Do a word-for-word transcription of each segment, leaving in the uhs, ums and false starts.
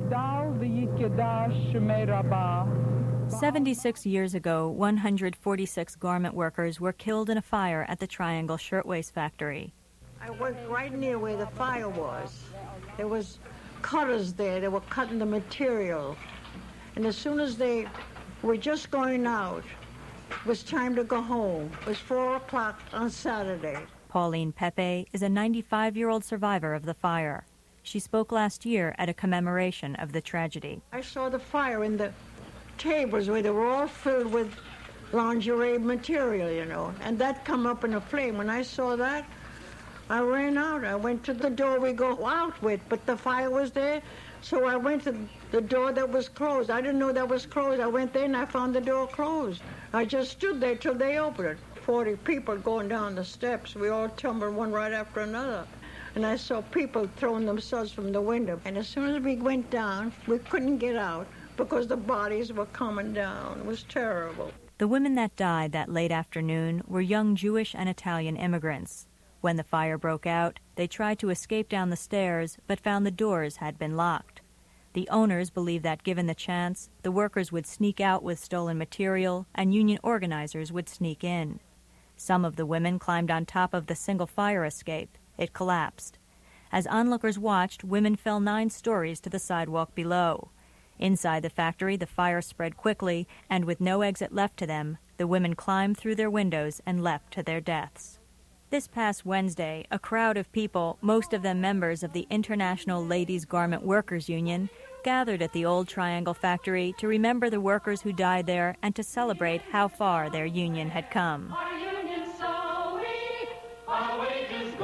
seventy-six years ago, one hundred forty-six garment workers were killed in a fire at the Triangle Shirtwaist Factory. I worked right near where the fire was. There was cutters there. They were cutting the material. And as soon as they were just going out, it was time to go home. It was four o'clock on Saturday. Pauline Pepe is a ninety-five-year-old survivor of the fire. She spoke last year at a commemoration of the tragedy. I saw the fire in the tables where they were all filled with lingerie material, you know, and that come up in a flame. When I saw that, I ran out. I went to the door we go out with, but the fire was there, so I went to the door that was closed. I didn't know that was closed. I went there and I found the door closed. I just stood there till they opened it. Forty people going down the steps. We all tumbled one right after another. And I saw people throwing themselves from the window. And as soon as we went down, we couldn't get out because the bodies were coming down. It was terrible. The women that died that late afternoon were young Jewish and Italian immigrants. When the fire broke out, they tried to escape down the stairs, but found the doors had been locked. The owners believed that given the chance, the workers would sneak out with stolen material and union organizers would sneak in. Some of the women climbed on top of the single fire escape. It collapsed. As onlookers watched, women fell nine stories to the sidewalk below. Inside the factory, the fire spread quickly, and with no exit left to them, the women climbed through their windows and leapt to their deaths. This past Wednesday, a crowd of people, most of them members of the International Ladies Garment Workers Union, gathered at the old Triangle factory to remember the workers who died there and to celebrate how far their union had come. Our union's so weak, our wages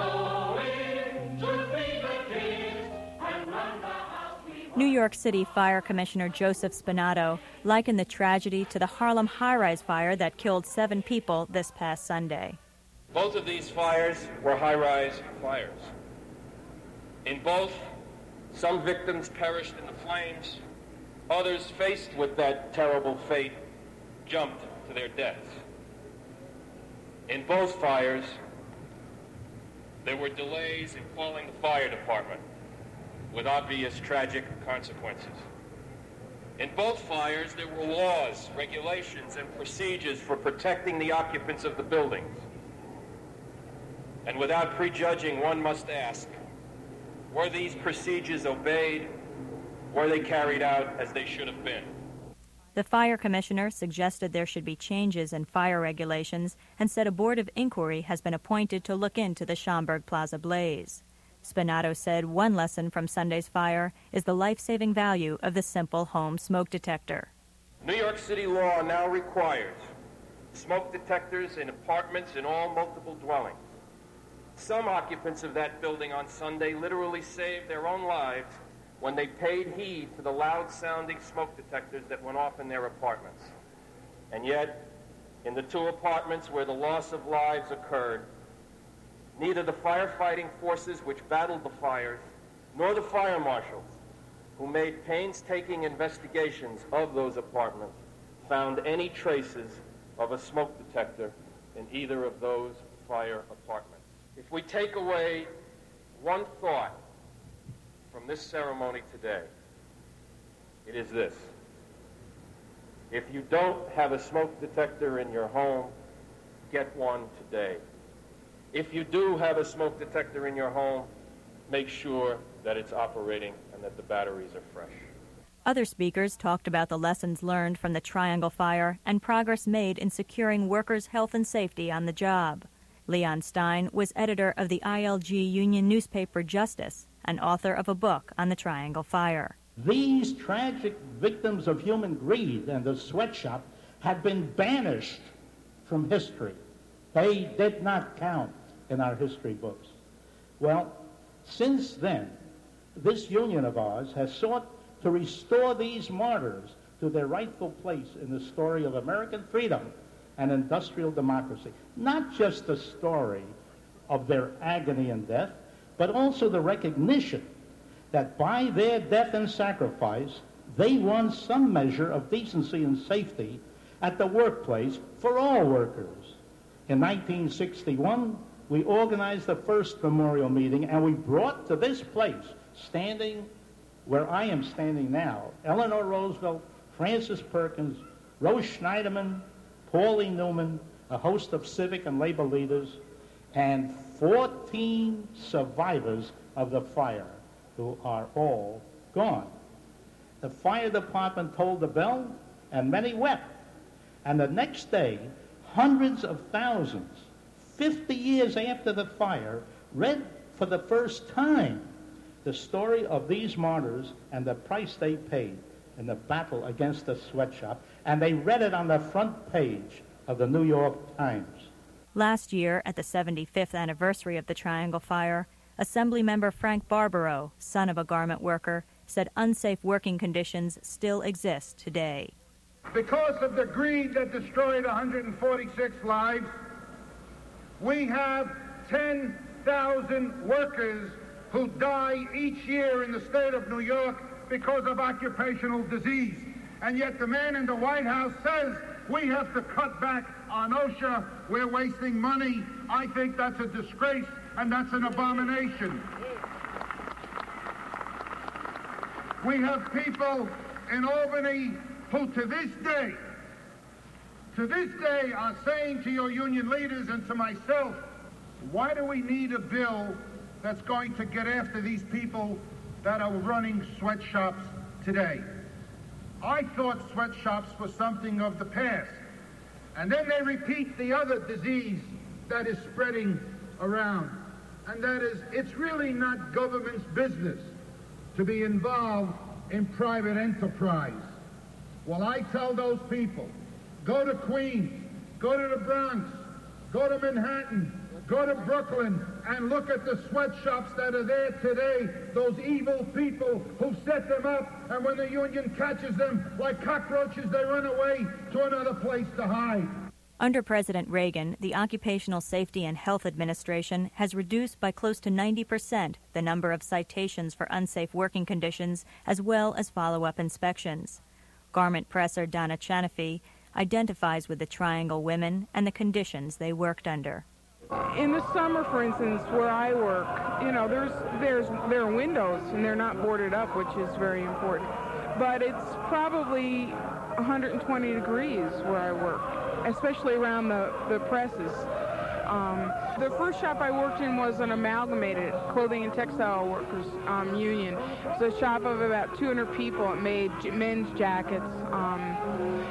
going to feed the kids and run the house we want. New York City Fire Commissioner Joseph Spinato likened the tragedy to the Harlem high-rise fire that killed seven people this past Sunday. Both of these fires were high-rise fires. In both, some victims perished in the flames. Others, faced with that terrible fate, jumped to their deaths. In both fires, there were delays in calling the fire department, with obvious tragic consequences. In both fires, there were laws, regulations, and procedures for protecting the occupants of the buildings. And without prejudging, one must ask, were these procedures obeyed? Were they carried out as they should have been? The fire commissioner suggested there should be changes in fire regulations and said a board of inquiry has been appointed to look into the Schomburg Plaza blaze. Spinato said one lesson from Sunday's fire is the life-saving value of the simple home smoke detector. New York City law now requires smoke detectors in apartments in all multiple dwellings. Some occupants of that building on Sunday literally saved their own lives when they paid heed to the loud-sounding smoke detectors that went off in their apartments. And yet, in the two apartments where the loss of lives occurred, neither the firefighting forces which battled the fires, nor the fire marshals, who made painstaking investigations of those apartments, found any traces of a smoke detector in either of those fire apartments. If we take away one thought from this ceremony today, it is this. If you don't have a smoke detector in your home, get one today. If you do have a smoke detector in your home, make sure that it's operating and that the batteries are fresh. Other speakers talked about the lessons learned from the Triangle fire and progress made in securing workers' health and safety on the job. Leon Stein was editor of the I L G union newspaper Justice and author of a book on the Triangle fire. These tragic victims of human greed and the sweatshop had been banished from history. They did not count in our history books. Well, since then, this union of ours has sought to restore these martyrs to their rightful place in the story of American freedom and industrial democracy. Not just the story of their agony and death, but also the recognition that by their death and sacrifice, they won some measure of decency and safety at the workplace for all workers. In nineteen sixty-one, we organized the first memorial meeting, and we brought to this place, standing where I am standing now, Eleanor Roosevelt, Francis Perkins, Rose Schneiderman, Pauline Newman, a host of civic and labor leaders, and fourteen survivors of the fire who are all gone. The fire department tolled the bell, and many wept. And the next day, hundreds of thousands, fifty years after the fire, read for the first time the story of these martyrs and the price they paid in the battle against the sweatshop, and they read it on the front page of the New York Times. Last year, at the seventy-fifth anniversary of the Triangle Fire, Assemblymember Frank Barbaro, son of a garment worker, said unsafe working conditions still exist today. Because of the greed that destroyed one hundred forty-six lives, we have ten thousand workers who die each year in the state of New York because of occupational disease. And yet the man in the White House says we have to cut back on OSHA. We're wasting money. I think that's a disgrace and that's an abomination. We have people in Albany who to this day, to this day are saying to your union leaders and to myself, why do we need a bill that's going to get after these people that are running sweatshops today? I thought sweatshops were something of the past. And then they repeat the other disease that is spreading around. And that is, it's really not government's business to be involved in private enterprise. Well, I tell those people, go to Queens, go to the Bronx, go to Manhattan, go to Brooklyn, and look at the sweatshops that are there today, those evil people who set them up, and when the union catches them, like cockroaches, they run away to another place to hide. Under President Reagan, the Occupational Safety and Health Administration has reduced by close to ninety percent the number of citations for unsafe working conditions, as well as follow-up inspections. Garment presser Donna Chanafi identifies with the Triangle women and the conditions they worked under. In the summer, for instance, where I work, you know, there's there's there are windows and they're not boarded up, which is very important. But it's probably one hundred twenty degrees where I work, especially around the, the presses. Um, the first shop I worked in was an amalgamated clothing and textile workers um, union. It's a shop of about two hundred people. It made men's jackets. Um,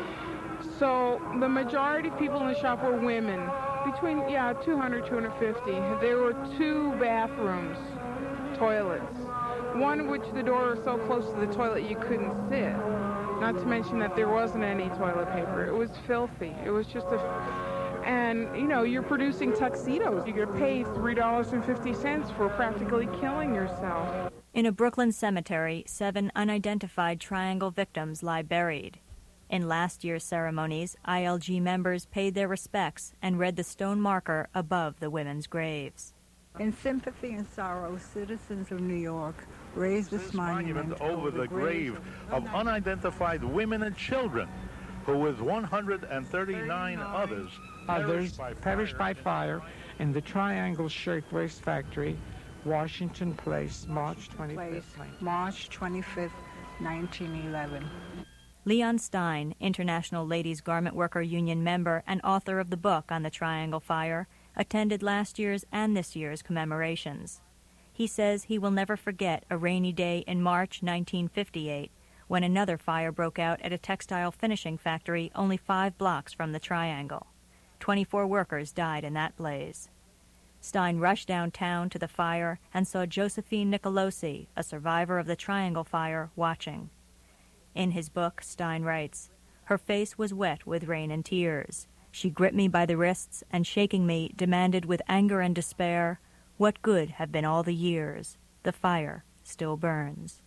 so the majority of people in the shop were women. Between, yeah, two hundred, two hundred fifty. There were two bathrooms, toilets. One in which the door was so close to the toilet you couldn't sit. Not to mention that there wasn't any toilet paper. It was filthy. It was just a... And, you know, you're producing tuxedos. You get paid three dollars and fifty cents for practically killing yourself. In a Brooklyn cemetery, seven unidentified Triangle victims lie buried. In last year's ceremonies, I L G members paid their respects and read the stone marker above the women's graves. In sympathy and sorrow, citizens of New York raised this, this monument, monument over the grave of unidentified women and children, who with one hundred thirty-nine others others perished by fire in the Triangle Shirtwaist Factory, Washington Place, March twenty-fifth, March twenty-fifth, nineteen eleven. Leon Stein, International Ladies Garment Worker Union member and author of the book on the Triangle Fire, attended last year's and this year's commemorations. He says he will never forget a rainy day in March nineteen fifty-eight when another fire broke out at a textile finishing factory only five blocks from the Triangle. Twenty-four workers died in that blaze. Stein rushed downtown to the fire and saw Josephine Nicolosi, a survivor of the Triangle Fire, watching. In his book, Stein writes, "Her face was wet with rain and tears. She gripped me by the wrists and, shaking me, demanded with anger and despair, 'What good have been all the years? The fire still burns.'"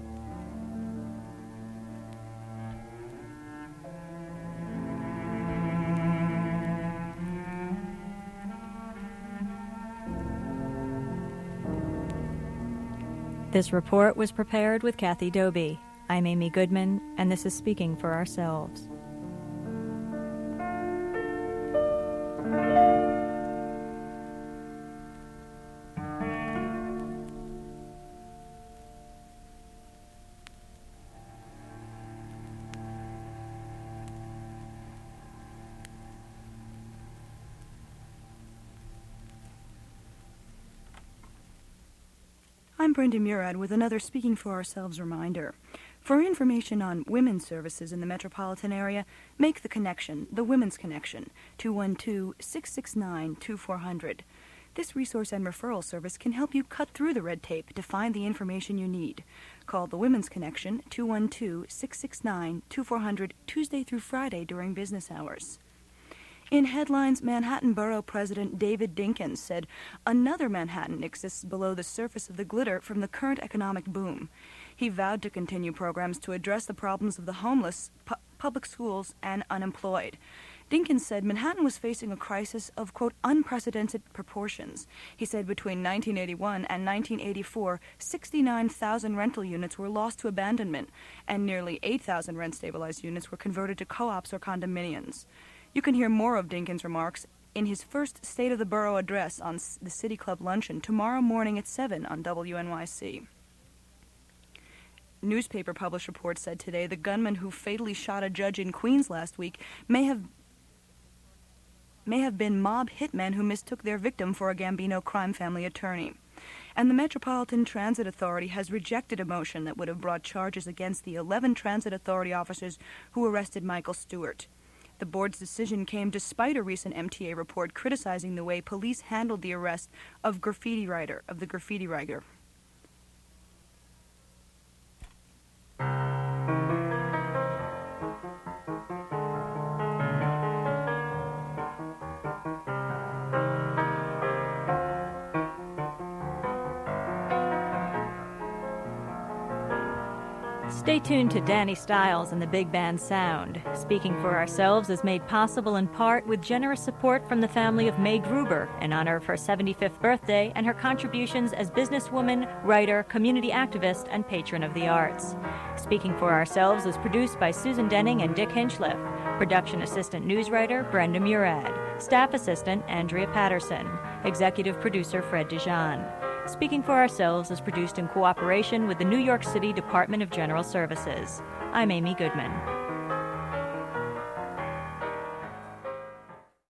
This report was prepared with Kathy Dobie. I'm Amy Goodman, and this is Speaking for Ourselves. I'm Brenda Murad with another Speaking for Ourselves reminder. For information on women's services in the metropolitan area, make the connection, the Women's Connection, two one two, six six nine, two four zero zero. This resource and referral service can help you cut through the red tape to find the information you need. Call the Women's Connection, two one two, six six nine, two four zero zero, Tuesday through Friday during business hours. In headlines, Manhattan Borough President David Dinkins said another Manhattan exists below the surface of the glitter from the current economic boom. He vowed to continue programs to address the problems of the homeless, pu- public schools, and unemployed. Dinkins said Manhattan was facing a crisis of, quote, unprecedented proportions. He said between nineteen eighty-one and nineteen eighty-four, sixty-nine thousand rental units were lost to abandonment, and nearly eight thousand rent-stabilized units were converted to co-ops or condominiums. You can hear more of Dinkins' remarks in his first State of the Borough address on the City Club Luncheon tomorrow morning at seven on W N Y C. Newspaper published reports said today the gunman who fatally shot a judge in Queens last week may have may have been mob hitmen who mistook their victim for a Gambino crime family attorney. And the Metropolitan Transit Authority has rejected a motion that would have brought charges against the eleven Transit Authority officers who arrested Michael Stewart. The board's decision came despite a recent M T A report criticizing the way police handled the arrest of graffiti writer of the graffiti writer. Stay tuned to Danny Stiles and the Big Band Sound. Speaking for Ourselves is made possible in part with generous support from the family of May Gruber in honor of her seventy-fifth birthday and her contributions as businesswoman, writer, community activist, and patron of the arts. Speaking for Ourselves is produced by Susan Denning and Dick Hinchliff. Production assistant newswriter Brenda Murad. Staff assistant Andrea Patterson. Executive producer Fred Dijon. Speaking for Ourselves is produced in cooperation with the New York City Department of General Services. I'm Amy Goodman.